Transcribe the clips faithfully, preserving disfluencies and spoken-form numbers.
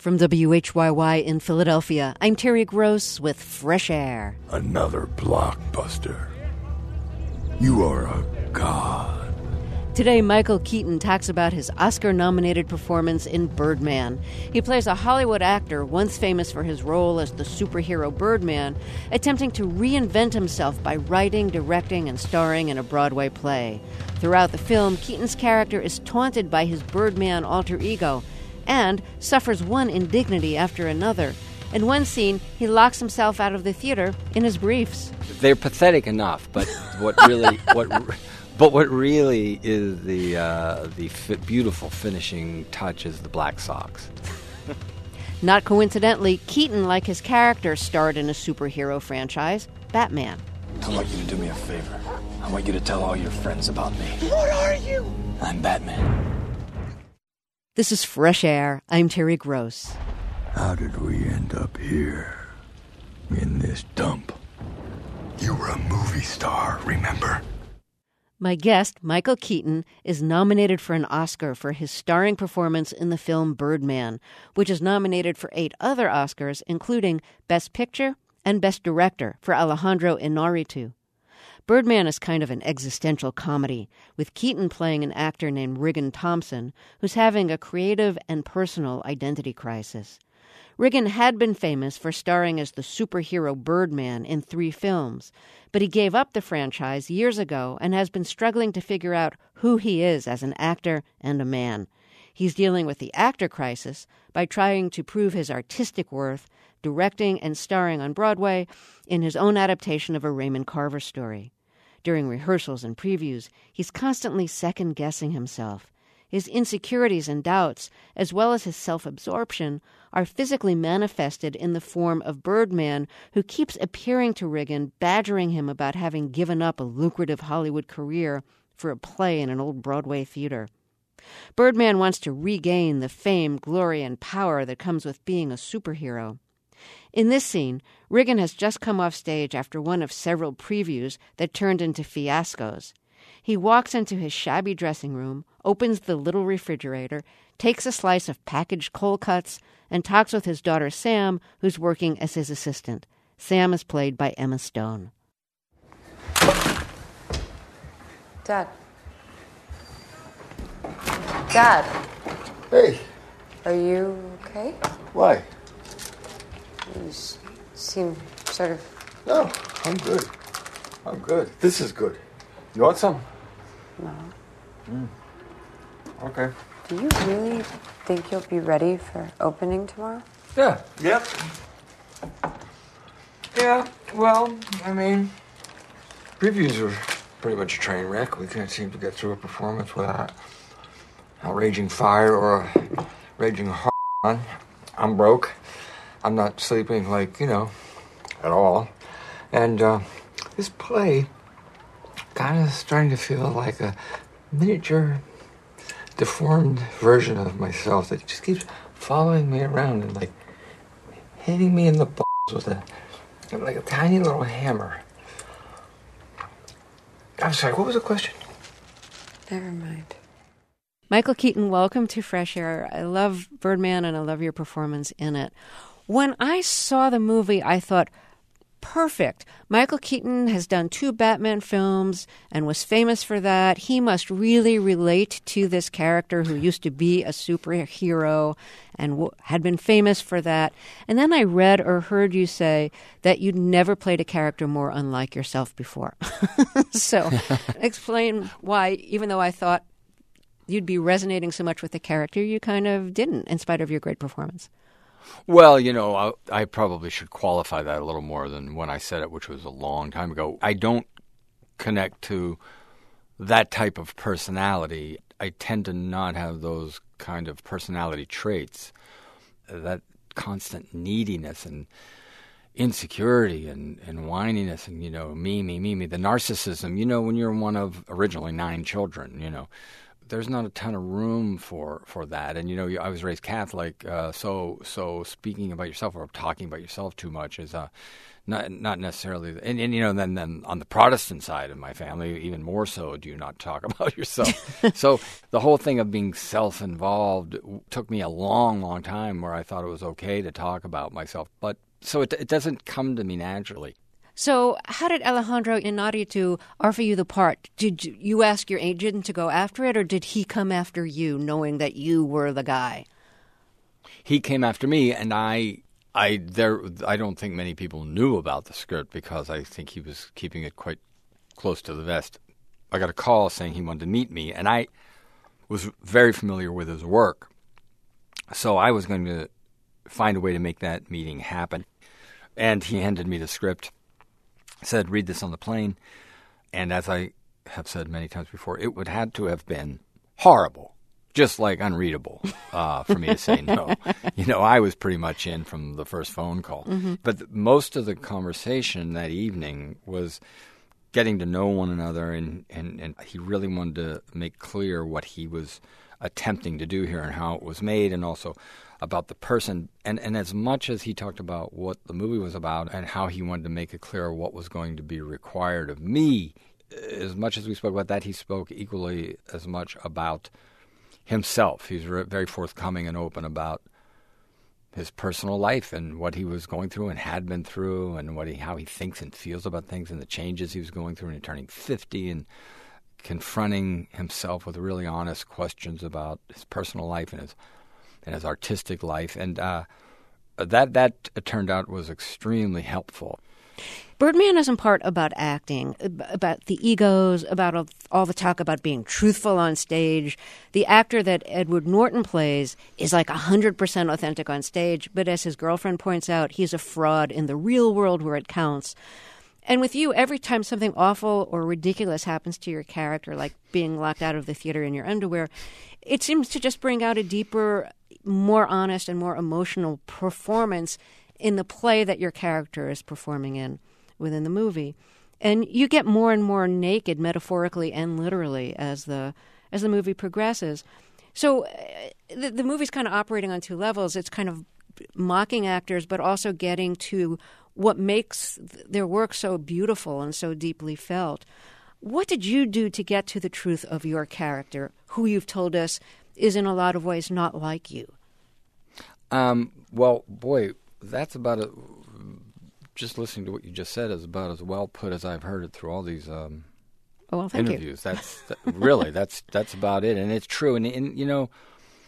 From W H Y Y in Philadelphia, I'm Terry Gross with Fresh Air. Another blockbuster. You are a god. Today, Michael Keaton talks about his Oscar-nominated performance in Birdman. He plays a Hollywood actor once famous for his role as the superhero Birdman, attempting to reinvent himself by writing, directing, and starring in a Broadway play. Throughout the film, Keaton's character is taunted by his Birdman alter ego and suffers one indignity after another. In one scene, he locks himself out of the theater in his briefs. They're pathetic enough, but what really, what, but what really is the uh, the fi- beautiful finishing touch is the black socks. Not coincidentally, Keaton, like his character, starred in a superhero franchise, Batman. I want you to do me a favor. I want you to tell all your friends about me. What are you? I'm Batman. This is Fresh Air. I'm Terry Gross. How did we end up here? In this dump? You were a movie star, remember? My guest, Michael Keaton, is nominated for an Oscar for his starring performance in the film Birdman, which is nominated for eight other Oscars, including Best Picture and Best Director for Alejandro Inarritu. Birdman is kind of an existential comedy, with Keaton playing an actor named Riggin Thompson, who's having a creative and personal identity crisis. Riggin had been famous for starring as the superhero Birdman in three films, but he gave up the franchise years ago and has been struggling to figure out who he is as an actor and a man. He's dealing with the actor crisis by trying to prove his artistic worth, directing and starring on Broadway in his own adaptation of a Raymond Carver story. During rehearsals and previews, he's constantly second-guessing himself. His insecurities and doubts, as well as his self-absorption, are physically manifested in the form of Birdman, who keeps appearing to Riggin, badgering him about having given up a lucrative Hollywood career for a play in an old Broadway theater. Birdman wants to regain the fame, glory, and power that comes with being a superhero. In this scene, Riggin has just come off stage after one of several previews that turned into fiascos. He walks into his shabby dressing room, opens the little refrigerator, takes a slice of packaged cold cuts, and talks with his daughter Sam, who's working as his assistant. Sam is played by Emma Stone. Dad. Dad. Hey. Are you okay? Why? You seem sort of... No, I'm good. I'm good. This is good. You want some? No. Mm. Okay. Do you really think you'll be ready for opening tomorrow? Yeah. Yep. Yeah, well, I mean, previews were pretty much a train wreck. We can't seem to get through a performance without a raging fire or a raging heart on. I'm broke. I'm not sleeping, like, you know, at all. And uh, this play kind of starting to feel like a miniature, deformed version of myself that just keeps following me around and, like, hitting me in the balls with a, like a tiny little hammer. I'm sorry, what was the question? Never mind. Michael Keaton, welcome to Fresh Air. I love Birdman and I love your performance in it. When I saw the movie, I thought, perfect. Michael Keaton has done two Batman films and was famous for that. He must really relate to this character who used to be a superhero and w- had been famous for that. And then I read or heard you say that you'd never played a character more unlike yourself before. So explain why, even though I thought you'd be resonating so much with the character, you kind of didn't, in spite of your great performance. Well, you know, I, I probably should qualify that a little more than when I said it, which was a long time ago. I don't connect to that type of personality. I tend to not have those kind of personality traits, that constant neediness and insecurity and, and whininess and, you know, me, me, me, me, the narcissism. You know, when you're one of originally nine children, you know, there's not a ton of room for, for that. And, you know, I was raised Catholic, uh, so so speaking about yourself or talking about yourself too much is uh, not not necessarily. And, and you know, then, then on the Protestant side of my family, even more so, do you not talk about yourself. So the whole thing of being self-involved took me a long, long time where I thought it was okay to talk about myself. But so it, it doesn't come to me naturally. So how did Alejandro Inarritu offer you the part? Did you ask your agent to go after it, or did he come after you, knowing that you were the guy? He came after me, and I, I there, I don't think many people knew about the script because I think he was keeping it quite close to the vest. I got a call saying he wanted to meet me, and I was very familiar with his work, so I was going to find a way to make that meeting happen. And he handed me the script. Said, read this on the plane. And as I have said many times before, it would had to have been horrible, just like unreadable uh, for me to say no. You know, I was pretty much in from the first phone call. Mm-hmm. But th- most of the conversation that evening was getting to know one another, and, and, and he really wanted to make clear what he was attempting to do here and how it was made, and also about the person. And, and as much as he talked about what the movie was about and how he wanted to make it clear what was going to be required of me, as much as we spoke about that, he spoke equally as much about himself. He's re- very forthcoming and open about his personal life and what he was going through and had been through, and what he, how he thinks and feels about things, and the changes he was going through, and turning fifty and confronting himself with really honest questions about his personal life and his and his artistic life, and uh, that that it turned out was extremely helpful. Birdman is in part about acting, about the egos, about all the talk about being truthful on stage. The actor that Edward Norton plays is like one hundred percent authentic on stage, but as his girlfriend points out, he's a fraud in the real world where it counts. And with you, every time something awful or ridiculous happens to your character, like being locked out of the theater in your underwear, it seems to just bring out a deeper, more honest and more emotional performance in the play that your character is performing in within the movie. And you get more and more naked, metaphorically and literally, as the as the movie progresses. So uh, the, the movie's kind of operating on two levels. It's kind of mocking actors, but also getting to what makes their work so beautiful and so deeply felt. What did you do to get to the truth of your character, who you've told us is in a lot of ways not like you? Um, well, boy, that's about a, just listening to what you just said is about as well put as I've heard it through all these um, oh, well, thank interviews. You. That's that, really that's that's about it, and it's true. And, and you know,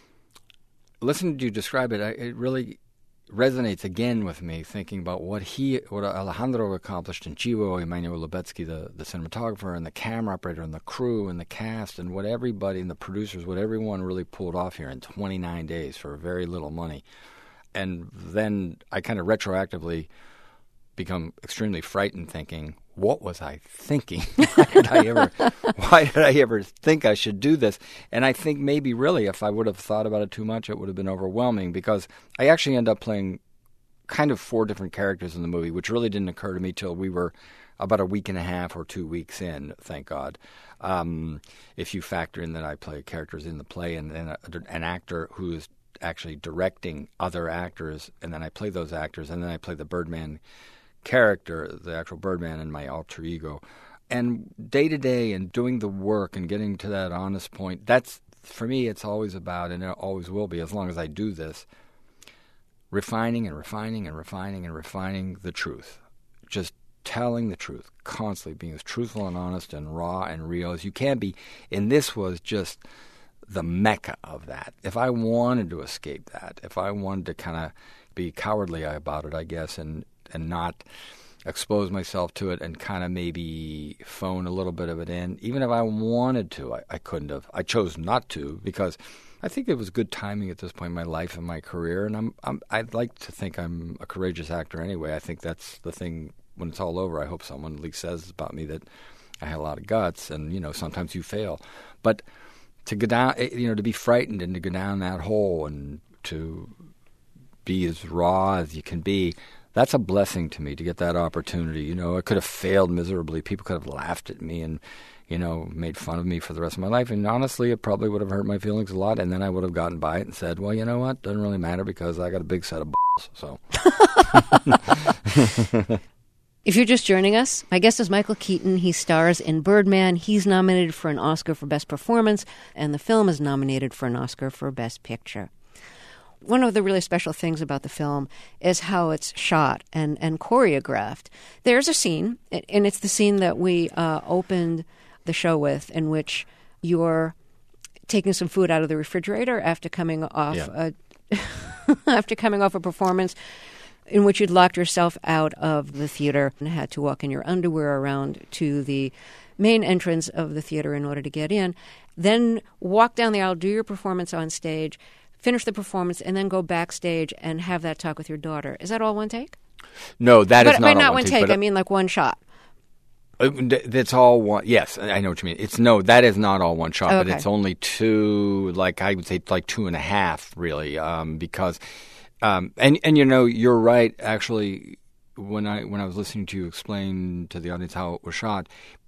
listening to you describe it, I, it really resonates again with me, thinking about what he, what Alejandro accomplished in Chivo, Emmanuel Lubetsky, the, the cinematographer, and the camera operator, and the crew, and the cast, and what everybody, and the producers, what everyone really pulled off here in twenty-nine days for very little money. And then I kind of retroactively become extremely frightened, thinking, what was I thinking? Why did I ever, why did I ever think I should do this? And I think maybe really if I would have thought about it too much, it would have been overwhelming, because I actually end up playing kind of four different characters in the movie, which really didn't occur to me till we were about a week and a half or two weeks in, thank God. Um, if you factor in that I play characters in the play and then an actor who is actually directing other actors, and then I play those actors, and then I play the Birdman character, the actual Birdman, and my alter ego. And day to day and doing the work and getting to that honest point, that's, for me, it's always about, and it always will be as long as I do this, refining and refining and refining and refining the truth. Just telling the truth, constantly being as truthful and honest and raw and real as you can be. And this was just the mecca of that. If I wanted to escape that, if I wanted to kind of be cowardly about it, I guess, and and not expose myself to it and kind of maybe phone a little bit of it in, even if I wanted to, I, I couldn't have. I chose not to, because I think it was good timing at this point in my life and my career, and I'm, I'm I'd like to think I'm a courageous actor anyway. I think that's the thing. When it's all over, I hope someone at least says about me that I had a lot of guts, and, you know, sometimes you fail. But to go down, you know, to be frightened and to go down that hole and to be as raw as you can be, that's a blessing to me to get that opportunity. You know, I could have failed miserably. People could have laughed at me and, you know, made fun of me for the rest of my life. And honestly, it probably would have hurt my feelings a lot. And then I would have gotten by it and said, well, you know what? Doesn't really matter because I got a big set of balls. So. If you're just joining us, my guest is Michael Keaton. He stars in Birdman. He's nominated for an Oscar for Best Performance, and the film is nominated for an Oscar for Best Picture. One of the really special things about the film is how it's shot and, and choreographed. There's a scene, and it's the scene that we uh, opened the show with, in which you're taking some food out of the refrigerator after coming off Yeah. a, after coming off a performance in which you'd locked yourself out of the theater and had to walk in your underwear around to the main entrance of the theater in order to get in, then walk down the aisle, do your performance on stage, finish the performance, and then go backstage and have that talk with your daughter. Is that all one take? No, that but, is not but all not one one take. take. but, I mean, like one shot. Uh, That's all one. Yes, I know what you mean. It's no, that is not all one shot, Okay. but it's only two. Like I would say, like two and a half, really, um, because, um, and and you know, you're right. Actually, when I when I was listening to you explain to the audience how it was shot,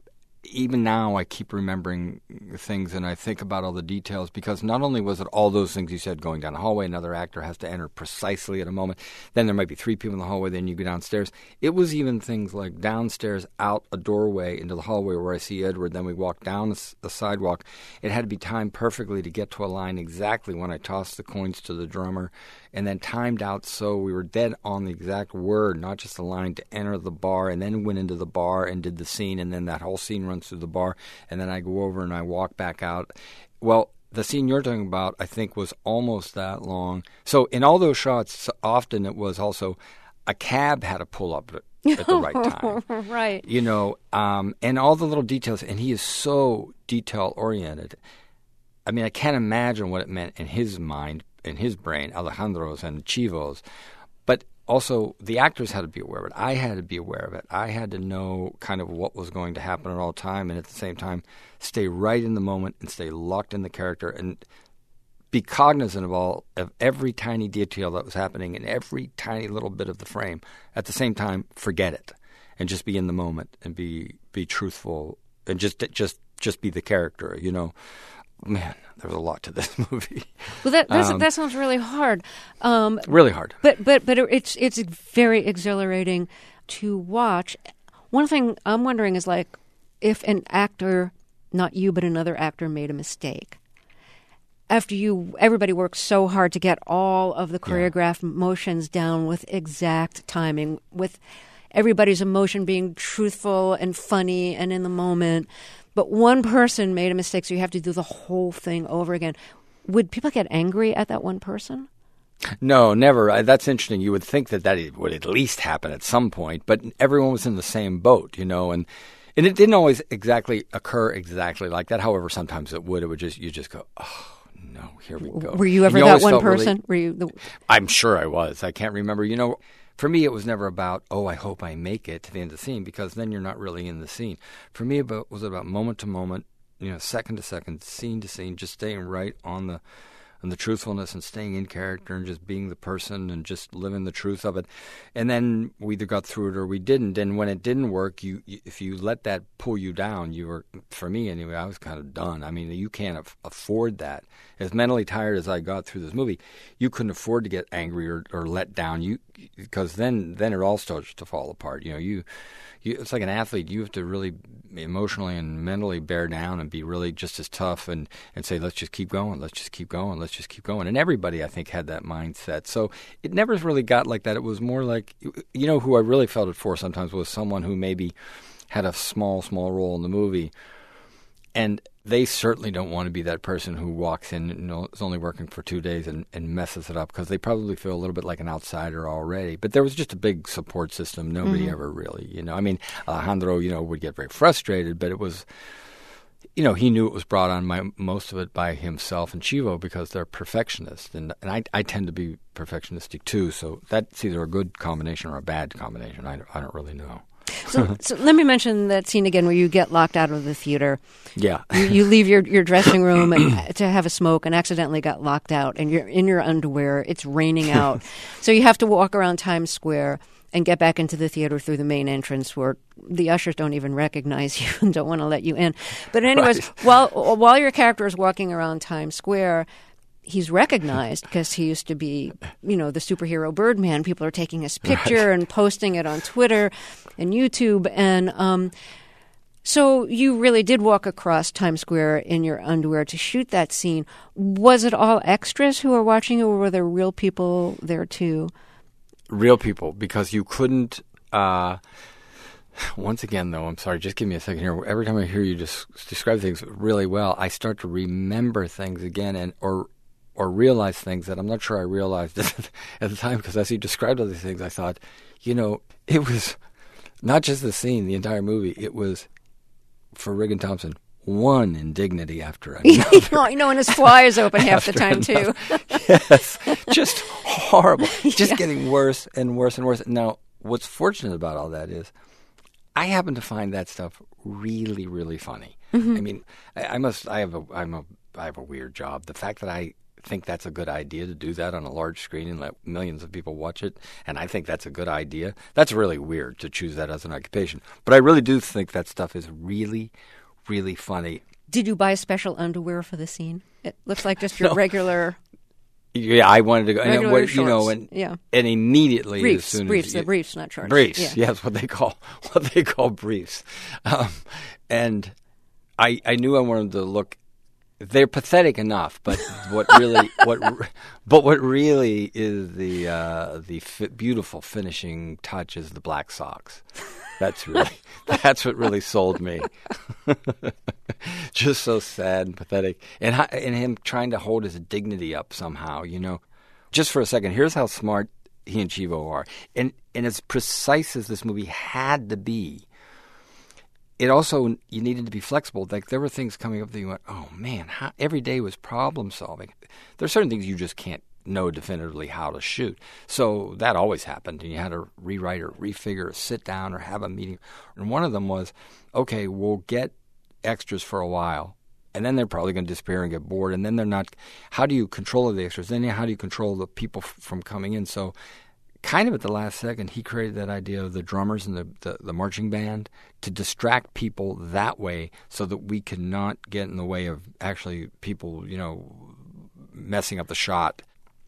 even now I keep remembering things and I think about all the details because not only was it all those things you said going down the hallway, another actor has to enter precisely at a moment, then there might be three people in the hallway, then you go downstairs. It was even things like downstairs out a doorway into the hallway where I see Edward, then we walk down the sidewalk. It had to be timed perfectly to get to a line exactly when I tossed the coins to the drummer and then timed out so we were dead on the exact word, not just the line to enter the bar and then went into the bar and did the scene and then that whole scene runs through the bar and then I go over and I walk back out. Well, the scene you're talking about, I think, was almost that long. So in all those shots, often it was also a cab had to pull up at, at the right time. Right. You know, um, and all the little details. And he is so detail-oriented. I mean, I can't imagine what it meant in his mind, in his brain, Alejandro's and Chivo's. But also, the actors had to be aware of it. I had to be aware of it. I had to know kind of what was going to happen at all time, and at the same time, stay right in the moment and stay locked in the character and be cognizant of all of every tiny detail that was happening in every tiny little bit of the frame. At the same time, forget it and just be in the moment and be be truthful and just just just be the character. You know, man, there's a lot to this movie. Well, that that's, Um, that sounds really hard. Um, Really hard. But but but it's it's very exhilarating to watch. One thing I'm wondering is like if an actor, not you but another actor, made a mistake. After you, everybody works so hard to get all of the choreographed motions down with exact timing, with everybody's emotion being truthful and funny and in the moment. But one person made a mistake, so you have to do the whole thing over again. Would people get angry at that one person? No, never. I, that's interesting. You would think that that would at least happen at some point, but everyone was in the same boat, you know, and and it didn't always exactly occur exactly like that. However, sometimes it would. It would just you just go, oh no, here we go. Were you ever you that always one felt really- person? Were you? The... I'm sure I was. I can't remember. You know, for me, it was never about, oh, I hope I make it to the end of the scene, because then you're not really in the scene. For me, it was about moment to moment, you know, second to second, scene to scene, just staying right on the on the truthfulness and staying in character and just being the person and just living the truth of it. And then we either got through it or we didn't. And when it didn't work, you, you if you let that pull you down, you were, for me anyway, I was kind of done. I mean, you can't af- afford that. As mentally tired as I got through this movie, you couldn't afford to get angry or, or let down. You because then then it all starts to fall apart. You know, you, you it's like an athlete. You have to really emotionally and mentally bear down and be really just as tough and, and say, let's just keep going, let's just keep going, let's just keep going. And everybody, I think, had that mindset. So it never really got like that. It was more like, you know, who I really felt it for sometimes was someone who maybe had a small, small role in the movie. And they certainly don't want to be that person who walks in and is only working for two days and, and messes it up, because they probably feel a little bit like an outsider already. But there was just a big support system. Nobody Mm-hmm. ever really, you know. I mean, Alejandro, you know, would get very frustrated, but it was, you know, he knew it was brought on by most of it by himself and Chivo because they're perfectionists. And, and I, I tend to be perfectionistic too. So that's either a good combination or a bad combination. I, I don't really know. So, so let me mention that scene again where you get locked out of the theater. Yeah. You, you leave your, your dressing room and, to have a smoke and accidentally got locked out, and you're in your underwear. It's raining out. So you have to walk around Times Square. and get back into the theater through the main entrance where the ushers don't even recognize you and don't want to let you in. But anyways, Right. while while your character is walking around Times Square, he's recognized because he used to be, you know, the superhero Birdman. People are taking his picture Right. and posting it on Twitter and YouTube. And um, so you really did walk across Times Square in your underwear to shoot that scene. Was it all extras who were watching you, or were there real people there too? Real people, because you couldn't. Uh, once again, though, I'm sorry. Just give me a second here. Every time I hear you just describe things really well, I start to remember things again, and or or realize things that I'm not sure I realized at the time. Because as you described all these things, I thought, you know, it was not just the scene, the entire movie. It was for Regan Thompson, one indignity after another. You know, and his fly is open half the time too. Yes, just horrible. Just Yeah. getting worse and worse and worse. Now, what's fortunate about all that is I happen to find that stuff really, really funny. Mm-hmm. I mean, I, I must. I have a. I'm a. I have a weird job. The fact that I think that's a good idea to do that on a large screen and let millions of people watch it, and I think that's a good idea. That's really weird to choose that as an occupation. But I really do think that stuff is really, really funny. Did you buy special underwear for the scene? It looks like just your No. regular Yeah, I wanted to go. And regular what, shorts. you know, and yeah. and immediately Briefs, as soon briefs, as the you- briefs, not shorts. briefs, Yeah. yeah, that's what they call what they call briefs. Um, and I I knew I wanted to look. They're pathetic enough, but what really what re- but what really is the uh, the fi- beautiful finishing touch is the black socks. That's really that's what really sold me. Just so sad and pathetic, and hi- and him trying to hold his dignity up somehow. You know, just for a second. Here's how smart he and Chivo are, and and as precise as this movie had to be. It also, you needed to be flexible. Like, there were things coming up that you went, oh, man, how, every day was problem solving. There are certain things you just can't know definitively how to shoot. So that always happened, and you had to rewrite or refigure or sit down or have a meeting. And one of them was, okay, we'll get extras for a while, and then they're probably going to disappear and get bored, and then they're not. How do you control the extras? Then how do you control the people f- from coming in? So kind of at the last second, he created that idea of the drummers and the, the, the marching band to distract people that way so that we could not get in the way of actually people, you know, messing up the shot.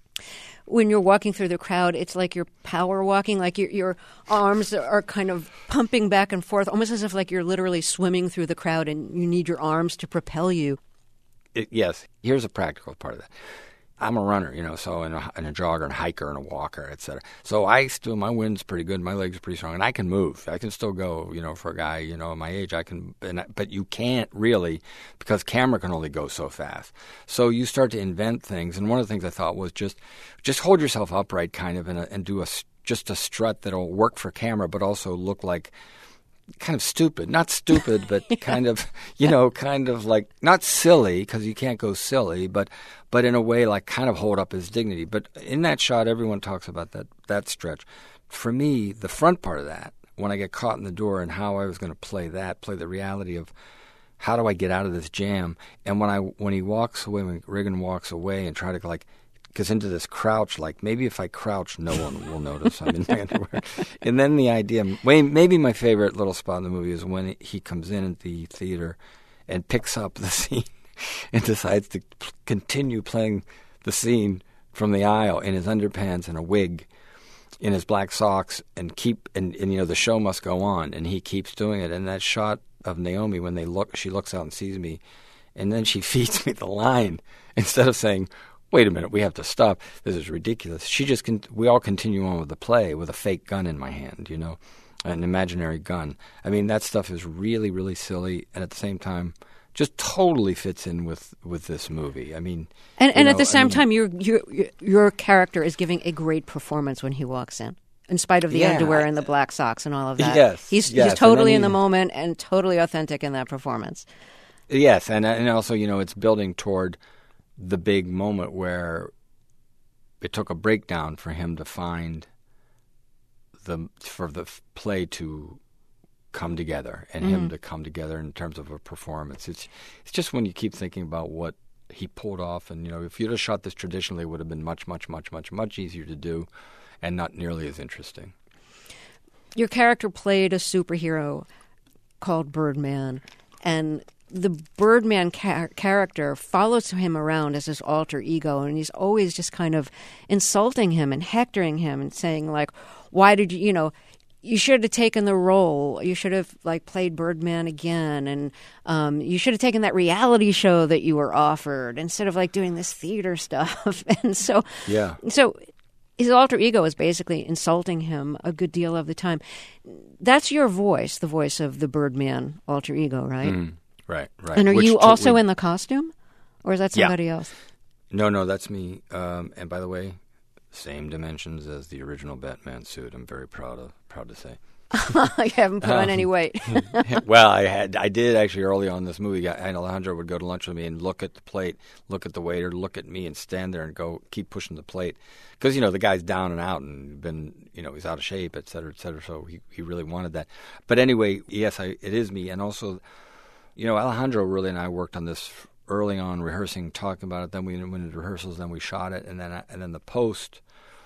When you're walking through the crowd, it's like you're power walking, like your your arms are kind of pumping back and forth, almost as if like you're literally swimming through the crowd and you need your arms to propel you. It, yes, here's a practical part of that. I'm a runner, you know, so and a, and a jogger and a hiker and a walker, et cetera. So I still, my wind's pretty good, my legs are pretty strong, and I can move. I can still go, you know, for a guy, you know, my age, I can, and I, but you can't really because camera can only go so fast. So you start to invent things, and one of the things I thought was just, just hold yourself upright kind of and, a, and do a, just a strut that'll work for camera, but also look like kind of stupid, not stupid, but yeah. kind of, you know, kind of like not silly because you can't go silly, but but in a way like kind of hold up his dignity. But in that shot, everyone talks about that that stretch. For me, the front part of that, when I get caught in the door and how I was going to play that, play the reality of how do I get out of this jam, and when I when he walks away, when Regan walks away and try to like. Gets into this crouch, like maybe if I crouch, no one will notice I'm in my underwear. And then the idea, maybe my favorite little spot in the movie is when he comes in at the theater and picks up the scene and decides to continue playing the scene from the aisle in his underpants and a wig, in his black socks, and keep and, and you know the show must go on, and he keeps doing it. And that shot of Naomi when they look, she looks out and sees me, and then she feeds me the line instead of saying, wait a minute, we have to stop. This is ridiculous. She just, con- we all continue on with the play with a fake gun in my hand, you know, an imaginary gun. I mean, that stuff is really, really silly, and at the same time, just totally fits in with, with this movie. I mean, and and know, at the same I mean, time, your your your character is giving a great performance when he walks in, in spite of the yeah, underwear and the black socks and all of that. Yes, he's yes, he's totally and in the he, moment and totally authentic in that performance. Yes, and and also, you know, it's building toward the big moment where it took a breakdown for him to find the for the play to come together and mm-hmm. him to come together in terms of a performance. It's it's just when you keep thinking about what he pulled off, and you know, if you'd have shot this traditionally, it would have been much, much, much, much, much easier to do, and not nearly as interesting. your character played a superhero called Birdman, and the Birdman char- character follows him around as his alter ego, and he's always just kind of insulting him and hectoring him and saying, like, why did you, you know, you should have taken the role. You should have, like, played Birdman again, and um, you should have taken that reality show that you were offered instead of, like, doing this theater stuff. And so, yeah. So his alter ego is basically insulting him a good deal of the time. That's your voice, the voice of the Birdman alter ego, right? Mm. Right, right. And are Which you totally... also in the costume? Or is that somebody yeah. else? No, no, that's me. Um, and by the way, same dimensions as the original Batman suit. I'm very proud of proud to say. You haven't put on um, any weight. Well, I had I did actually early on in this movie. And Alejandro would go to lunch with me and look at the plate, look at the waiter, look at me and stand there and go, keep pushing the plate. Because, you know, the guy's down and out and been, you know, he's out of shape, et cetera, et cetera. So he, he really wanted that. But anyway, yes, I, it is me. And also, you know, Alejandro really and I worked on this early on, rehearsing, talking about it. Then we went into rehearsals, then we shot it, and then and then the post,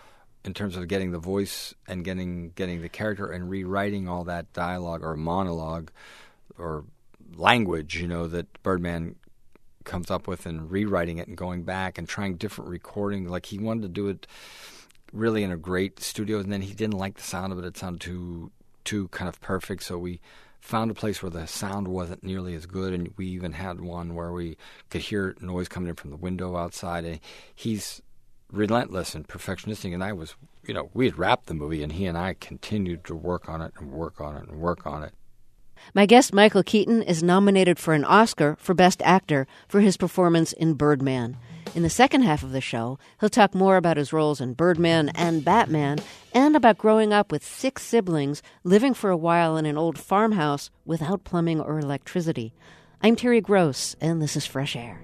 in terms of getting the voice and getting getting the character and rewriting all that dialogue or monologue or language, you know, that Birdman comes up with, and rewriting it and going back and trying different recording. Like, he wanted to do it really in a great studio, and then he didn't like the sound of it. It sounded too too kind of perfect, so we found a place where the sound wasn't nearly as good, and we even had one where we could hear noise coming in from the window outside. And he's relentless and perfectionistic, and I was, you know, we had wrapped the movie, and he and I continued to work on it and work on it and work on it. My guest, Michael Keaton, is nominated for an Oscar for Best Actor for his performance in Birdman. In the second half of the show, he'll talk more about his roles in Birdman and Batman, and about growing up with six siblings living for a while in an old farmhouse without plumbing or electricity. I'm Terry Gross, and this is Fresh Air.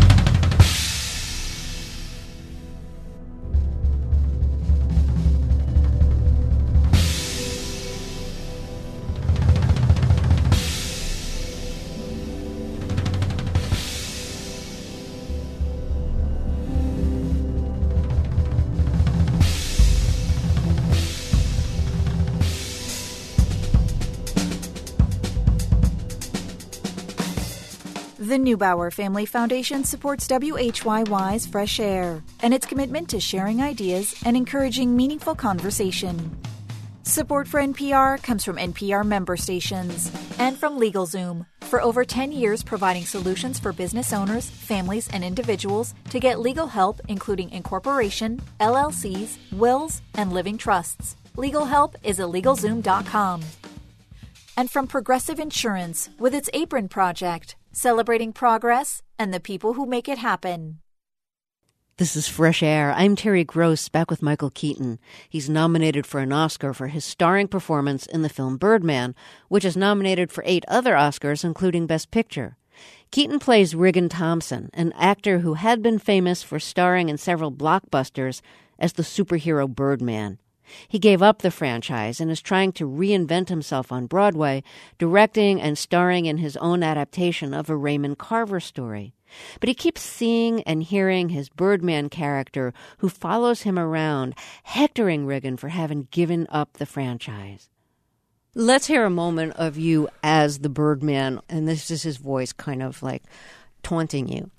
The Neubauer Family Foundation supports W H Y Y's Fresh Air and its commitment to sharing ideas and encouraging meaningful conversation. Support for N P R comes from N P R member stations and from LegalZoom, for over ten years providing solutions for business owners, families, and individuals to get legal help, including incorporation, L L Cs, wills, and living trusts. Legal help is at legal zoom dot com. And from Progressive Insurance with its Apron Project, celebrating progress and the people who make it happen. This is Fresh Air. I'm Terry Gross, back with Michael Keaton. He's nominated for an Oscar for his starring performance in the film Birdman, which is nominated for eight other Oscars, including Best Picture. Keaton plays Riggin Thompson, an actor who had been famous for starring in several blockbusters as the superhero Birdman. He gave up the franchise and is trying to reinvent himself on Broadway, directing and starring in his own adaptation of a Raymond Carver story. But he keeps seeing and hearing his Birdman character, who follows him around, hectoring Riggin for having given up the franchise. Let's hear a moment of you as the Birdman, and this is his voice kind of like taunting you.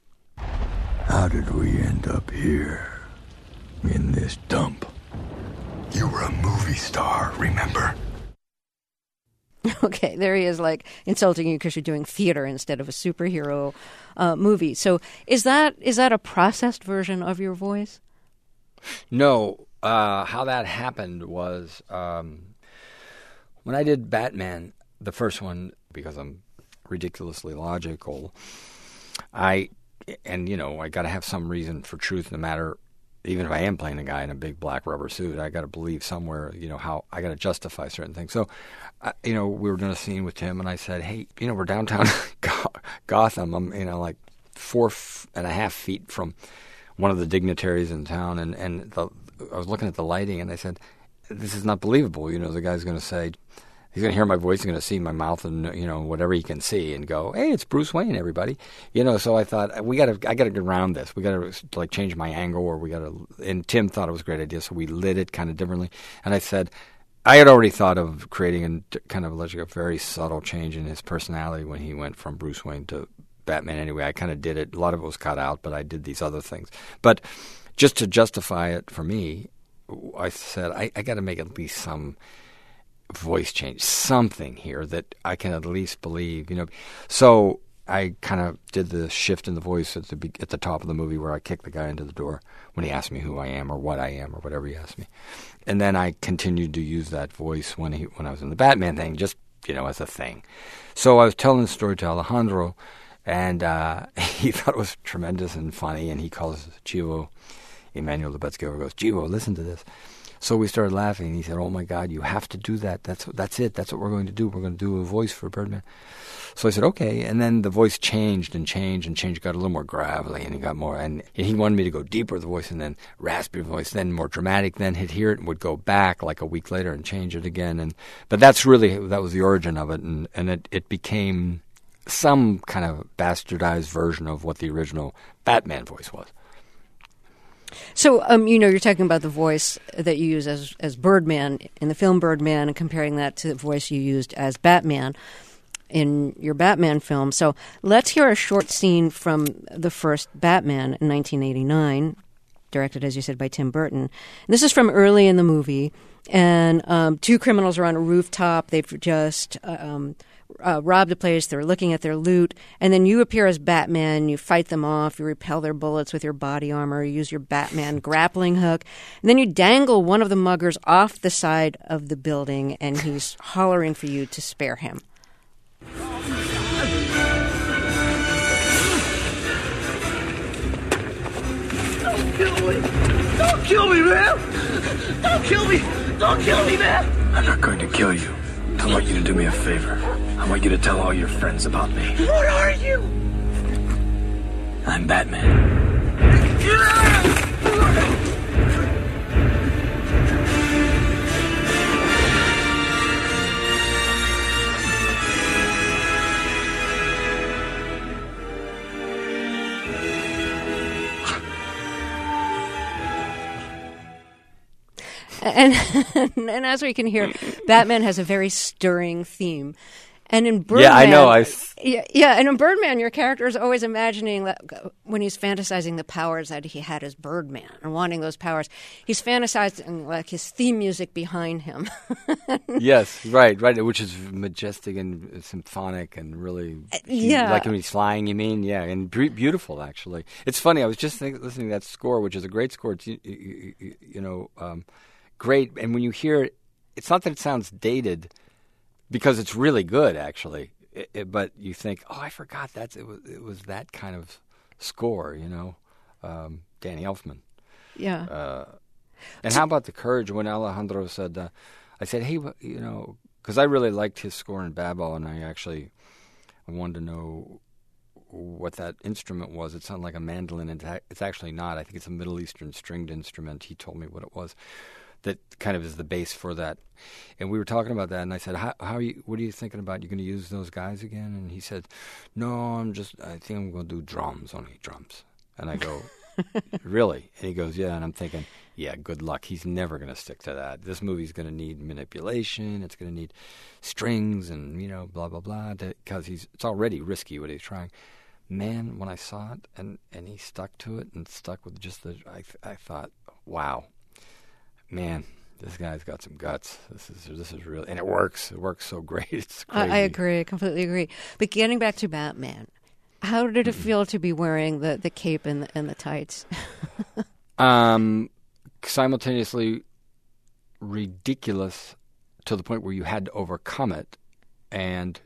How did we end up here, in this dump? You were a movie star, remember? Okay, there he is, like, insulting you because you're doing theater instead of a superhero uh, movie. So is that is that a processed version of your voice? No. Uh, how that happened was um, when I did Batman, the first one, because I'm ridiculously logical, I, and, you know, I got to have some reason for truth, no matter, even if I am playing a guy in a big black rubber suit, I got to believe somewhere, you know, how I got to justify certain things. So, uh, you know, we were doing a scene with Tim, and I said, hey, you know, we're downtown Gotham. I'm, you know, like four f- and a half feet from one of the dignitaries in town, and, and the, I was looking at the lighting, and I said, this is not believable. You know, the guy's going to say, he's going to hear my voice, he's going to see my mouth and, you know, whatever he can see, and go, hey, it's Bruce Wayne, everybody. You know, so I thought, we got to, I got to get around this. We got to, like, change my angle, or we got to, and Tim thought it was a great idea, so we lit it kind of differently. And I said, I had already thought of creating a kind of like a very subtle change in his personality when he went from Bruce Wayne to Batman anyway. I kind of did it. A lot of it was cut out, but I did these other things. But just to justify it for me, I said, I, I got to make at least some voice change, something here that I can at least believe, you know. So I kind of did the shift in the voice at the at the top of the movie where I kicked the guy into the door when he asked me who I am or what I am or whatever he asked me. And then I continued to use that voice when he when I was in the Batman thing, just, you know, as a thing. So I was telling the story to Alejandro, and uh, he thought it was tremendous and funny, and he calls Chivo, Emmanuel Lubezki, goes, Chivo, listen to this. So we started laughing, and he said, oh, my God, you have to do that. That's that's it. That's what we're going to do. We're going to do a voice for Birdman. So I said, okay. And then the voice changed and changed and changed, got a little more gravelly, and he got more, and he wanted me to go deeper with the voice, and then raspier voice, then more dramatic. Then he'd hear it and would go back like a week later and change it again. And but that's really, that was the origin of it, and, and it, it became some kind of bastardized version of what the original Batman voice was. So, um, you know, you're talking about the voice that you use as as Birdman in the film Birdman and comparing that to the voice you used as Batman in your Batman film. So let's hear a short scene from the first Batman in nineteen eighty-nine, directed, as you said, by Tim Burton. And this is from early in the movie, and um, two criminals are on a rooftop. They've just um, uh, robbed a place. They're looking at their loot, and then you appear as Batman. You fight them off. You repel their bullets with your body armor. You use your Batman grappling hook, and then you dangle one of the muggers off the side of the building, and he's hollering for you to spare him. Don't kill me! Don't kill me, man! Don't kill me! Don't kill me, man! I'm not going to kill you. I want you to do me a favor. I want you to tell all your friends about me. What are you? I'm Batman. And and as we can hear, Batman has a very stirring theme. And in Birdman, yeah, I know. I yeah, yeah, and in Birdman, your character is always imagining that when he's fantasizing the powers that he had as Birdman and wanting those powers, he's fantasizing like his theme music behind him. Yes, right, right, which is majestic and symphonic and really, yeah, like when he's flying. You mean, yeah, and be- beautiful actually. It's funny. I was just think, listening to that score, which is a great score. It's, you, you, you know, um, great, and when you hear it, it's not that it sounds dated. Because it's really good, actually, it, it, but you think, oh, I forgot that's it was it was that kind of score, you know, um, Danny Elfman. Yeah. Uh, and how about the courage when Alejandro said, uh, I said, hey, you know, because I really liked his score in Babel, and I actually I wanted to know what that instrument was. It sounded like a mandolin, and it's actually not. I think it's a Middle Eastern stringed instrument. He told me what it was. That kind of is the base for that. And we were talking about that, and I said, how, how are you, what are you thinking about? You going to use those guys again? And he said, no, I'm just, I think I'm going to do drums, only drums. And I go, really? And he goes, yeah. And I'm thinking, yeah, good luck. He's never going to stick to that. This movie's going to need manipulation. It's going to need strings and, you know, blah, blah, blah, because he's, it's already risky what he's trying. Man, when I saw it, and, and he stuck to it and stuck with just the, I, I thought, wow. Man, this guy's got some guts. This is this is real, and it works. It works so great. It's crazy. I, I agree. I completely agree. But getting back to Batman, how did it feel to be wearing the, the cape and the, and the tights? um, simultaneously ridiculous to the point where you had to overcome it, and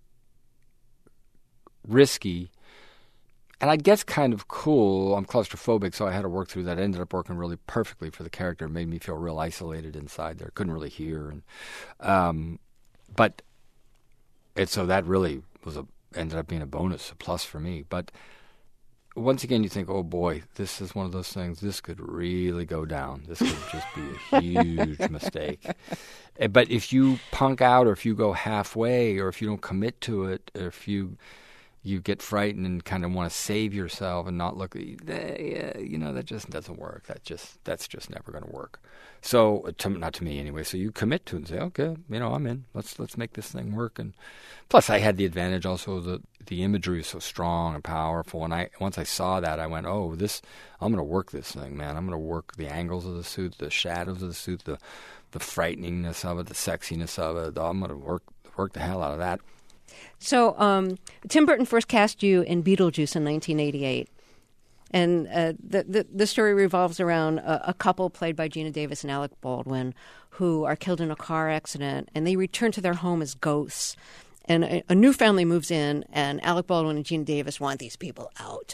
risky. And I guess kind of cool. I'm claustrophobic, so I had to work through that. It ended up working really perfectly for the character. It made me feel real isolated inside there. Couldn't really hear. And um, But it, so that really was a ended up being a bonus, a plus for me. But once again, you think, oh, boy, this is one of those things. This could really go down. This could just be a huge mistake. But if you punk out or if you go halfway or if you don't commit to it or if you you get frightened and kind of want to save yourself and not look, yeah, you know, that just doesn't work. That just that's just never going to work. So, to, not to me anyway. So you commit to it and say, okay, you know, I'm in. Let's let's make this thing work. And plus, I had the advantage also that the imagery is so strong and powerful. And I once I saw that, I went, oh, this, I'm going to work this thing, man. I'm going to work the angles of the suit, the shadows of the suit, the the frighteningness of it, the sexiness of it. I'm going to work work the hell out of that. So um, Tim Burton first cast you in Beetlejuice in nineteen eighty-eight. And uh, the, the the story revolves around a, a couple played by Gina Davis and Alec Baldwin who are killed in a car accident, and they return to their home as ghosts. And a, a new family moves in, and Alec Baldwin and Gina Davis want these people out.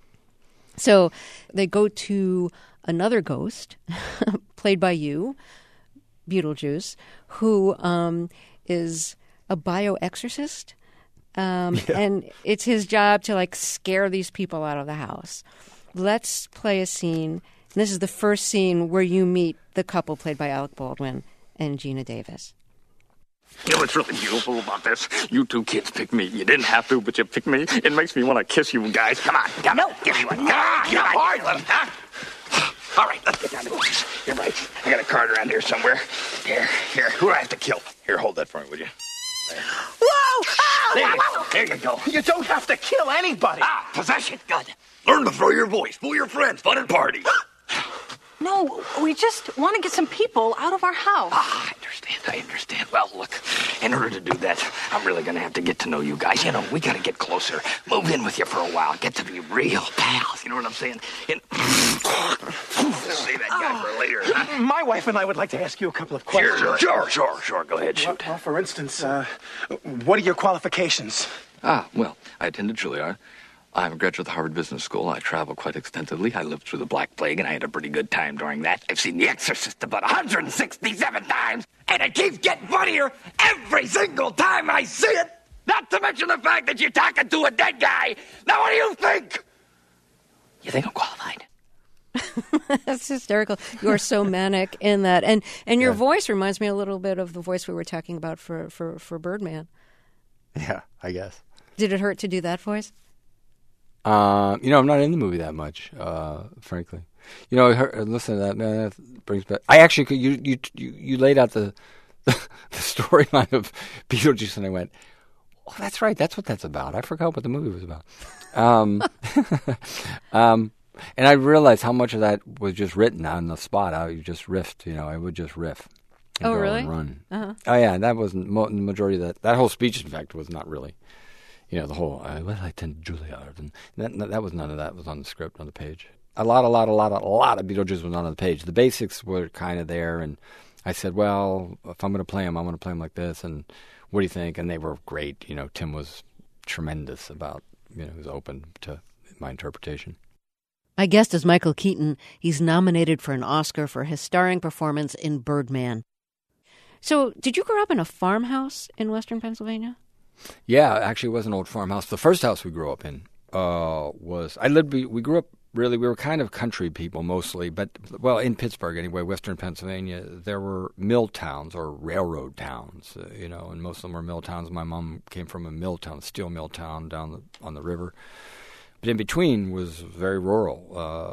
So they go to another ghost, played by you, Beetlejuice, who um, is a bioexorcist. Um, yeah. And it's his job to, like, scare these people out of the house. Let's play a scene. And this is the first scene where you meet the couple played by Alec Baldwin and Gina Davis. You know what's really beautiful about this? You two kids picked me. You didn't have to, but you picked me. It makes me want to kiss you guys. Come on. Come no. on. Give me one. Come on. Come on. Come on. Huh? All right, let's get down to business. You're right. I got a card around here somewhere. Here, here. Who do I have to kill? Here, hold that for me, would you? There. Whoa! Oh, there, wow, wow. there you go. You don't have to kill anybody. Ah, possession. Good. Learn to throw your voice. Fool your friends. Fun and party. No, we just want to get some people out of our house. Ah, I understand. I understand. Well, look, in order to do that, I'm really going to have to get to know you guys. You know, we got to get closer. Move in with you for a while. Get to be real pals. You know what I'm saying? And save that guy for later. Huh? My wife and I would like to ask you a couple of questions. Sure, sure, sure, sure. Go ahead, shoot. Well, well for instance, uh, what are your qualifications? Ah, well, I attended Juilliard. I'm a graduate of the Harvard Business School. I travel quite extensively. I lived through the Black Plague, and I had a pretty good time during that. I've seen The Exorcist about one hundred sixty-seven times, and it keeps getting funnier every single time I see it. Not to mention the fact that you're talking to a dead guy. Now, what do you think? You think I'm qualified? That's hysterical. You are so manic in that. And and your Yeah. voice reminds me a little bit of the voice we were talking about for, for, for Birdman. Yeah, I guess. Did it hurt to do that voice? Uh, you know, I'm not in the movie that much, uh, frankly. You know, her, listen to that, man. That brings back. I actually, could, you, you, you, you laid out the the, the storyline of Beetlejuice, and I went, "Oh, that's right. That's what that's about." I forgot what the movie was about. Um, um, and I realized how much of that was just written on the spot. I just riffed. You know, I would just riff. And Oh, go really? And run. Uh-huh. Oh, yeah. That wasn't mo- the majority of that. That whole speech, in fact, was not really. You know, the whole, uh, well, I attended Juilliard, and that, that was none of that was on the script, on the page. A lot, a lot, a lot, a lot of Beetlejuice was not on the page. The basics were kind of there, and I said, well, if I'm going to play him, I'm going to play him like this, and what do you think? And they were great. You know, Tim was tremendous about, you know, he was open to my interpretation. My guest is Michael Keaton. He's nominated for an Oscar for his starring performance in Birdman. So, did you grow up in a farmhouse in Western Pennsylvania? Yeah, actually, it was an old farmhouse. The first house we grew up in uh, was I lived. We, we grew up really. We were kind of country people mostly, but well, in Pittsburgh anyway, Western Pennsylvania, there were mill towns or railroad towns. Uh, you know, and most of them were mill towns. My mom came from a mill town, a steel mill town down the, on the river. But in between was very rural,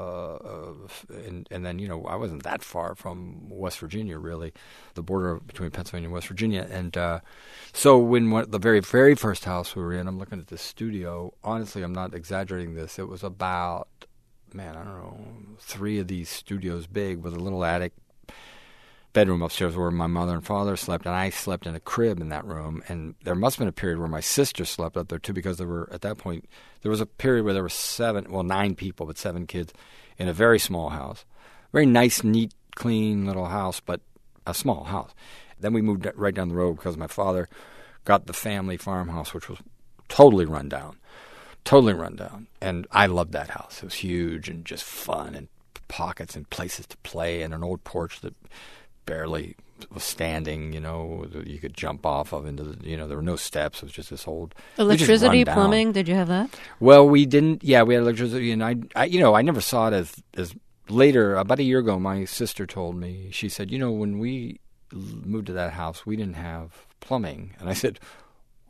uh, and, and then, you know, I wasn't that far from West Virginia, really, the border between Pennsylvania and West Virginia. And uh, so when one, the very, very first house we were in, I'm looking at the studio, honestly, I'm not exaggerating this, it was about, man, I don't know, three of these studios big with a little attic bedroom upstairs where my mother and father slept, and I slept in a crib in that room. And there must have been a period where my sister slept up there too, because there were, at that point, there was a period where there were seven, well, nine people, but seven kids in a very small house. Very nice, neat, clean little house, but a small house. Then we moved right down the road because my father got the family farmhouse, which was totally run down, totally run down. And I loved that house. It was huge and just fun, and pockets and places to play, and an old porch that barely was standing, you know, you could jump off of into the, you know, there were no steps. It was just this old Electricity, plumbing, did you have that? Well, we didn't. Yeah, we had electricity, and I, I, you know, I never saw it as, as later, about a year ago, my sister told me, she said, you know, when we moved to that house, we didn't have plumbing. And I said,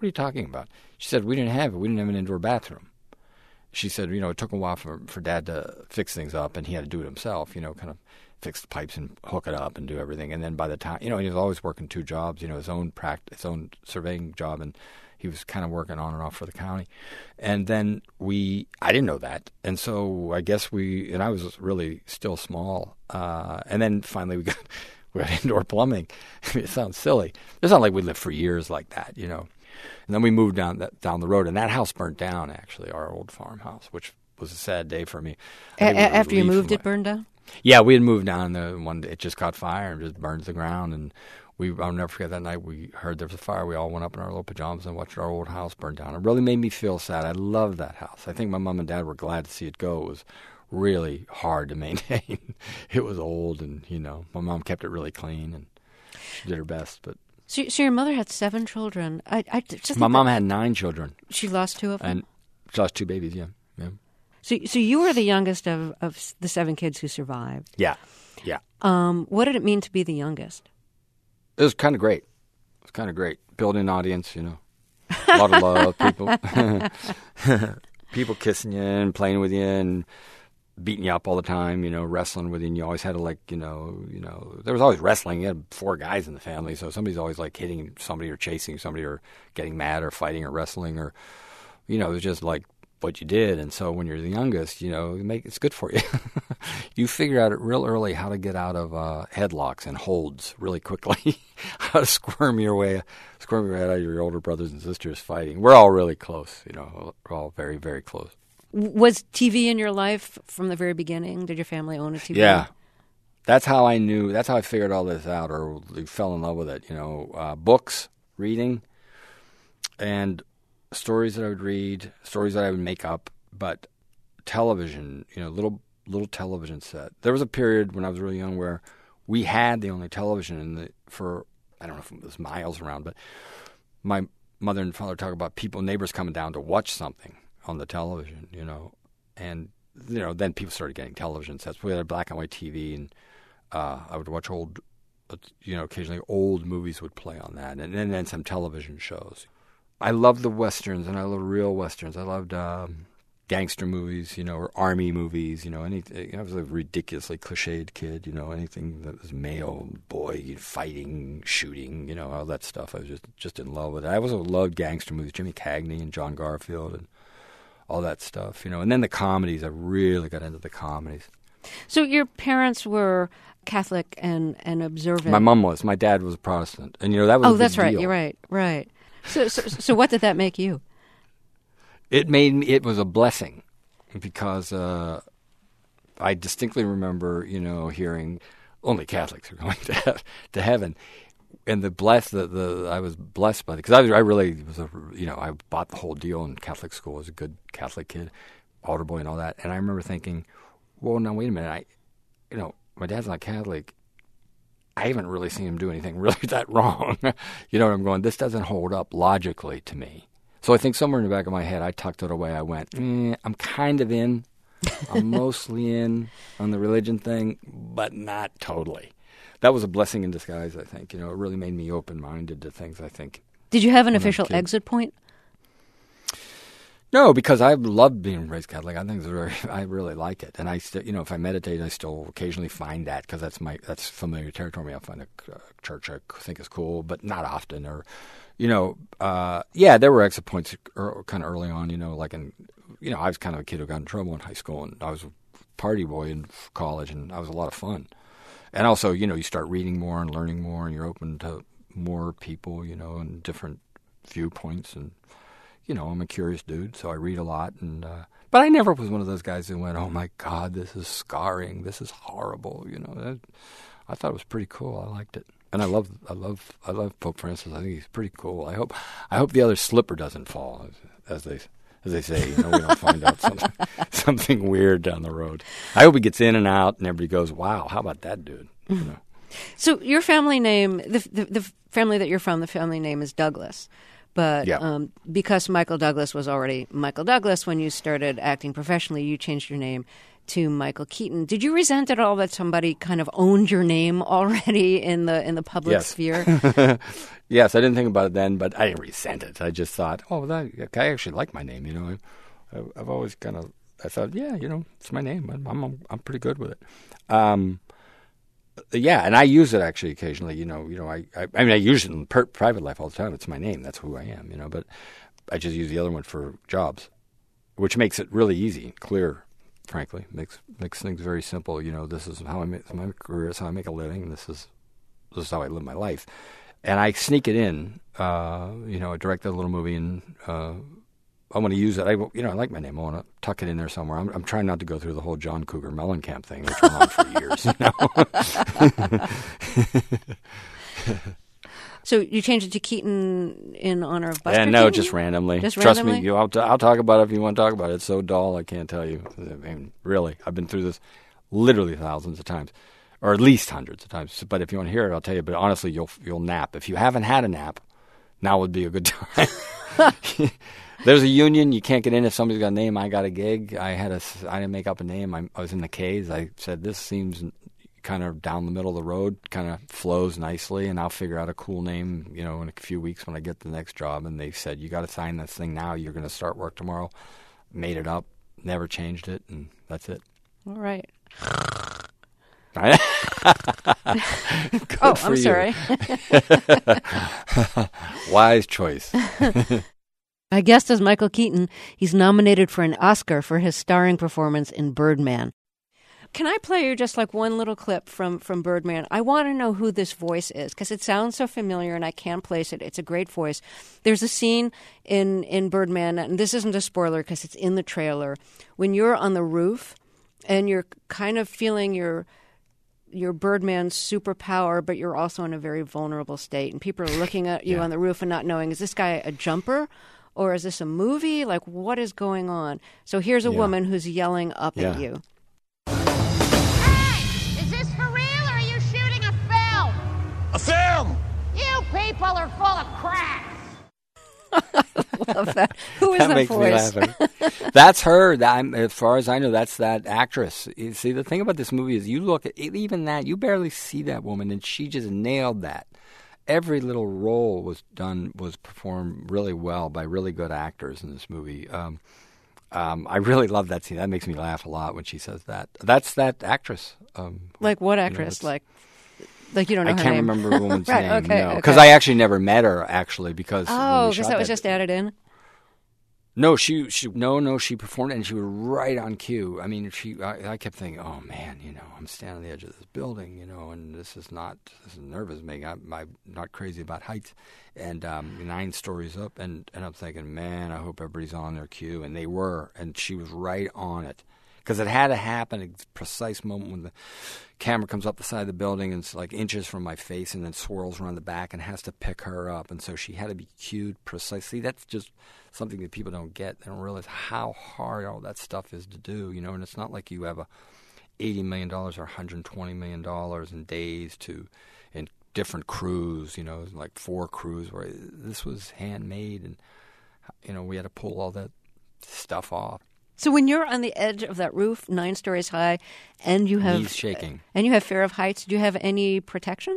what are you talking about? She said, we didn't have it. We didn't have an indoor bathroom. She said, you know, it took a while for, for Dad to fix things up, and he had to do it himself, you know, kind of fix the pipes and hook it up and do everything. And then by the time, you know, he was always working two jobs, you know, his own practice, his own surveying job, and he was kind of working on and off for the county. And then we, I didn't know that. And so I guess we, and I was really still small. Uh, and then finally we got, we got indoor plumbing. I mean, it sounds silly. It's not like we lived for years like that, you know. And then we moved down that, down the road, and that house burnt down, actually, our old farmhouse, which was a sad day for me. A- after you moved, it burned down? Yeah, we had moved down, and the one, it just caught fire and just burned to the ground. And we, I'll never forget that night we heard there was a fire. We all went up in our little pajamas and watched our old house burn down. It really made me feel sad. I loved that house. I think my mom and dad were glad to see it go. It was really hard to maintain. It was old, and, you know, my mom kept it really clean, and she did her best, but... So, so your mother had seven children. I, I just My mom had nine children. She lost two of them? And she lost two babies, yeah. yeah. So so you were the youngest of, of the seven kids who survived. Yeah, yeah. Um, what did it mean to be the youngest? It was kind of great. It was kind of great. Building an audience, you know. A lot of love, people. People kissing you and playing with you and beating you up all the time, you know, wrestling with you, and you always had to, like, you know, you know, there was always wrestling. You had four guys in the family, so somebody's always, like, hitting somebody or chasing somebody or getting mad or fighting or wrestling or, you know, it was just, like, what you did. And so when you're the youngest, you know, you make, it's good for you. You figure out real early how to get out of uh, headlocks and holds really quickly, how to squirm your way, squirm your way out of your older brothers and sisters fighting. We're all really close, you know, we're all very, very close. Was T V in your life from the very beginning? Did your family own a T V? Yeah. That's how I knew, that's how I figured all this out, or fell in love with it, you know, uh, books, reading, and stories that I would read, stories that I would make up, but television, you know, little little television set. There was a period when I was really young where we had the only television in the, for, I don't know if it was miles around, but my mother and father talk about people, neighbors coming down to watch something on the television, you know, and, you know, then people started getting television sets. We had a black and white T V, and uh, I would watch old, you know, occasionally old movies would play on that, and, and then some television shows. I loved the Westerns, and I loved real Westerns. I loved um, gangster movies, you know, or army movies, you know, anything. I was a ridiculously cliched kid, you know, anything that was male, boy, fighting, shooting, you know, all that stuff. I was just, just in love with it. I also loved gangster movies, Jimmy Cagney and John Garfield and all that stuff, you know. And then the comedies, I really got into the comedies. So your parents were Catholic and, and observant. My mom was. My dad was a Protestant. And, you know, that was Oh, a big that's right. deal. You're right. Right. So, so, so what did that make you? It made me, it was a blessing because uh, I distinctly remember, you know, hearing only Catholics are going to have, to heaven. And the bless the, the I was blessed by it because I, I really was a, you know, I bought the whole deal in Catholic school as a good Catholic kid, altar boy and all that. And I remember thinking, well, now wait a minute, I, you know, my dad's not Catholic. I haven't really seen him do anything really that wrong. You know what I'm going? This doesn't hold up logically to me. So I think somewhere in the back of my head, I tucked it away. I went, eh, I'm kind of in. I'm mostly in on the religion thing, but not totally. That was a blessing in disguise, I think. You know, it really made me open-minded to things, I think. Did you have an official exit point? No, because I loved being raised Catholic. I think it's very, I really like it, and I still, you know, if I meditate, I still occasionally find that because that's my that's familiar territory. I'll find a uh, church I think is cool, but not often. Or, you know, uh, yeah, there were exit points er, kind of early on. You know, like in, you know, I was kind of a kid who got in trouble in high school, and I was a party boy in college, and I was a lot of fun. And also, you know, you start reading more and learning more, and you're open to more people, you know, and different viewpoints and. You know, I'm a curious dude, so I read a lot. And uh, but I never was one of those guys who went, oh, my God, this is scarring. This is horrible. You know, that, I thought it was pretty cool. I liked it. And I love I love, I love Pope Francis. I think he's pretty cool. I hope I hope the other slipper doesn't fall, as, as they as they say. You know, we don't find out something, something weird down the road. I hope he gets in and out, and everybody goes, wow, how about that dude? You know. So your family name, the, the, the family that you're from, the family name is Douglas. But yeah. um, because Michael Douglas was already Michael Douglas when you started acting professionally, you changed your name to Michael Keaton. Did you resent at all that somebody kind of owned your name already in the in the public Yes. sphere? Yes, I didn't think about it then, but I didn't resent it. I just thought, oh, that, I actually like my name. You know, I, I've always kind of, I thought, yeah, you know, it's my name. I'm I'm, I'm pretty good with it. Um, yeah, and I use it actually occasionally. You know, you know, I I, I mean, I use it in per- private life all the time. It's my name. That's who I am. You know, but I just use the other one for jobs, which makes it really easy, clear. Frankly, makes makes things very simple. You know, this is how I make my career. This is how I make a living. This is this is how I live my life. And I sneak it in, uh, you know, I direct a little movie, and uh, I want to use it. I, you know, I like my name. I want to tuck it in there somewhere. I'm, I'm trying not to go through the whole John Cougar Mellencamp thing, which went on for years. You know? So you changed it to Keaton in honor of Buster Yeah, no, Keaton? just randomly. Just Trust randomly? me, you, I'll, t- I'll talk about it if you want to talk about it. It's so dull, I can't tell you. I mean, really, I've been through this literally thousands of times. Or at least hundreds of times. But if you want to hear it, I'll tell you. But honestly, you'll you'll nap. If you haven't had a nap, now would be a good time. There's a union. You can't get in if somebody's got a name. I got a gig. I had a. I didn't make up a name. I, I was in the K's. I said, this seems kind of down the middle of the road, kind of flows nicely, and I'll figure out a cool name, you know, in a few weeks when I get the next job. And they said, you got to sign this thing now. You're going to start work tomorrow. Made it up. Never changed it. And that's it. All right. Good oh, for I'm you. sorry. Wise choice. My guest is Michael Keaton. He's nominated for an Oscar for his starring performance in Birdman. Can I play you just like one little clip from, from Birdman? I want to know who this voice is because it sounds so familiar and I can't place it. It's a great voice. There's a scene in, in Birdman, and this isn't a spoiler because it's in the trailer, when you're on the roof and you're kind of feeling your your Birdman's superpower, but you're also in a very vulnerable state. And people are looking at you Yeah. on the roof and not knowing, is this guy a jumper or is this a movie? Like, what is going on? So here's a Yeah. woman who's yelling up Yeah. at you. Hey! Is this for real or are you shooting a film? A film! You people are full of crap! Love that. Who is that that makes voice? me laugh. That's her. That, I'm, as far as I know, that's that actress. You see, the thing about this movie is you look at even that, you barely see that woman, and she just nailed that. Every little role was done, was performed really well by really good actors in this movie. Um, um, I really love that scene. That makes me laugh a lot when she says that. That's that actress. Um, Like what you know, actress? it's- like, like you don't know I her can't name. remember the woman's Right, name. okay, no, okay. because I actually never met her. Actually, because when Oh, we because shot that was just added in? No, she, she, no, no, she performed it, and she was right on cue. I mean, she, I, I kept thinking, oh man, you know, I'm standing on the edge of this building, you know, and this is not, this is nervous making. I'm, I'm not crazy about heights, and um, nine stories up, and, and I'm thinking, man, I hope everybody's on their cue, and they were, and she was right on it. Because it had to happen at the precise moment when the camera comes up the side of the building and it's like inches from my face and then swirls around the back and has to pick her up. And so she had to be cued precisely. That's just something that people don't get. They don't realize how hard all that stuff is to do, you know. And it's not like you have a eighty million dollars or one hundred twenty million dollars in days to, in different crews, you know, like four crews where this was handmade and, you know, we had to pull all that stuff off. So when you're on the edge of that roof, nine stories high, and you have Knees shaking. and you have fear of heights, do you have any protection?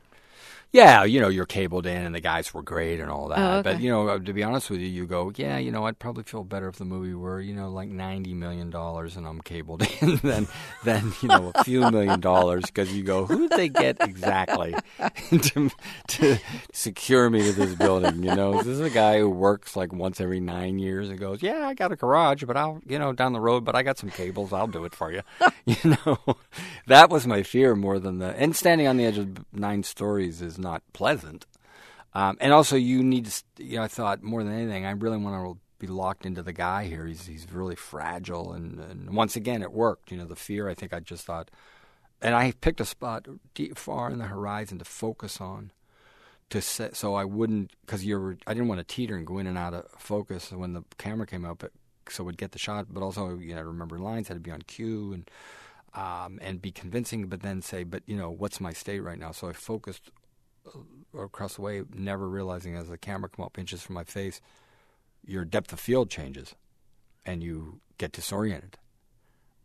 Yeah, you know, you're cabled in and the guys were great and all that. Oh, okay. But, you know, to be honest with you, you go, yeah, you know, I'd probably feel better if the movie were, you know, like ninety million dollars and I'm cabled in than, than you know, a few million dollars because you go, who did they get exactly to, to secure me to this building, you know? This is a guy who works like once every nine years and goes, yeah, I got a garage, but I'll, you know, down the road, but I got some cables. I'll do it for you. You know, that was my fear more than the, and standing on the edge of nine stories is not pleasant. Um, and also you need to, you know, I thought more than anything, I really want to be locked into the guy here. He's he's really fragile. And, and once again, it worked. You know, the fear, I think I just thought, and I picked a spot deep, far in the horizon to focus on, to set, so I wouldn't, because you're, I didn't want to teeter and go in and out of focus when the camera came up, it, so we'd get the shot, but also, you know, remember lines had to be on cue and, um, and be convincing, but then say, but, you know, what's my state right now? So I focused across the way, never realizing as the camera come up inches from my face, your depth of field changes and you get disoriented.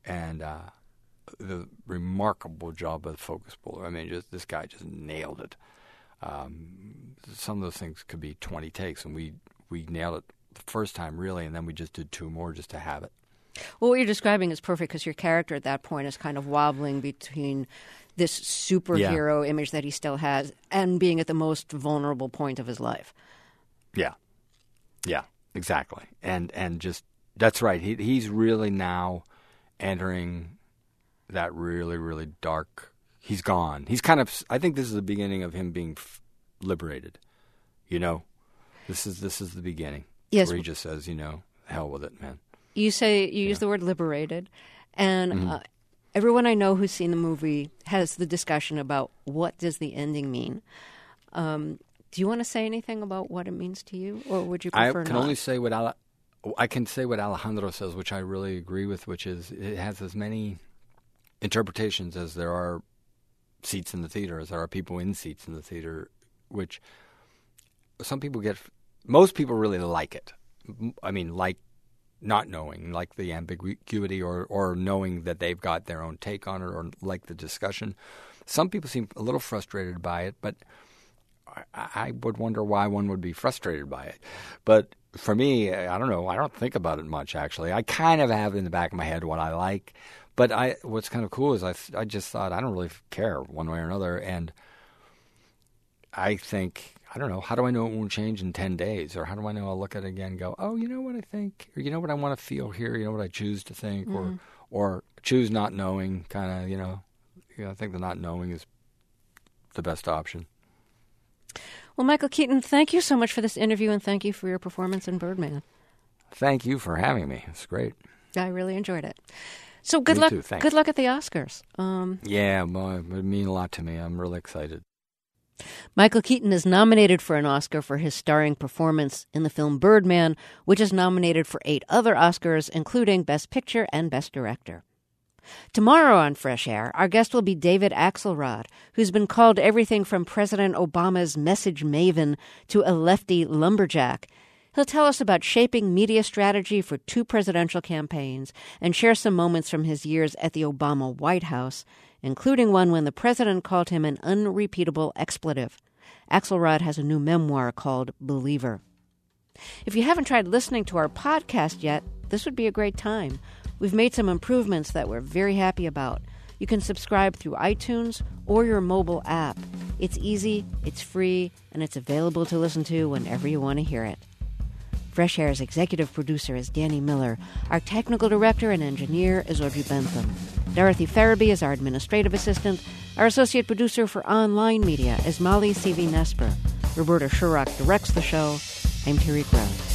and uh, the remarkable job of the focus puller. I mean, just this guy just nailed it. Um, some of those things could be twenty takes, and we, we nailed it the first time, really, and then we just did two more just to have it. Well, what you're describing is perfect because your character at that point is kind of wobbling between this superhero yeah. image that he still has and being at the most vulnerable point of his life. Yeah. Yeah, exactly. And and just, that's right. He He's really now entering that really, really dark, he's gone. He's kind of, I think this is the beginning of him being f- liberated, you know? This is this is the beginning. Yes. Where he just says, you know, hell with it, man. You say, you yeah. use the word liberated, and mm-hmm. uh, everyone I know who's seen the movie has the discussion about what does the ending mean. Um, do you want to say anything about what it means to you, or would you prefer I can not? only say what Ale- I can say what Alejandro says, which I really agree with, which is it has as many interpretations as there are seats in the theater, as there are people in seats in the theater, which some people get, most people really like it. I mean, like not knowing, like the ambiguity or, or knowing that they've got their own take on it, or like the discussion. Some people seem a little frustrated by it, but I, I would wonder why one would be frustrated by it. But for me, I don't know. I don't think about it much, actually. I kind of have in the back of my head what I like. But I, what's kind of cool is I, I just thought I don't really care one way or another. And I think, I don't know, how do I know it won't change in ten days? Or how do I know I'll look at it again and go, oh, you know what I think? Or you know what I want to feel here? You know what I choose to think? Mm-hmm. Or or choose not knowing, kind of, you know. You know, I think the not knowing is the best option. Well, Michael Keaton, thank you so much for this interview, and thank you for your performance in Birdman. Thank you for having me. It's great. I really enjoyed it. So good me luck. Too, thanks. Good luck at the Oscars. Um, yeah, boy, it would mean a lot to me. I'm really excited. Michael Keaton is nominated for an Oscar for his starring performance in the film Birdman, which is nominated for eight other Oscars, including Best Picture and Best Director. Tomorrow on Fresh Air, our guest will be David Axelrod, who's been called everything from President Obama's message maven to a lefty lumberjack. He'll tell us about shaping media strategy for two presidential campaigns and share some moments from his years at the Obama White House, including one when the president called him an unrepeatable expletive. Axelrod has a new memoir called Believer. If you haven't tried listening to our podcast yet, this would be a great time. We've made some improvements that we're very happy about. You can subscribe through iTunes or your mobile app. It's easy, it's free, and it's available to listen to whenever you want to hear it. Fresh Air's executive producer is Danny Miller. Our technical director and engineer is Audrey Bentham. Dorothy Farabee is our administrative assistant. Our associate producer for online media is Molly C V Nesper. Roberta Shurock directs the show. I'm Terry Gross.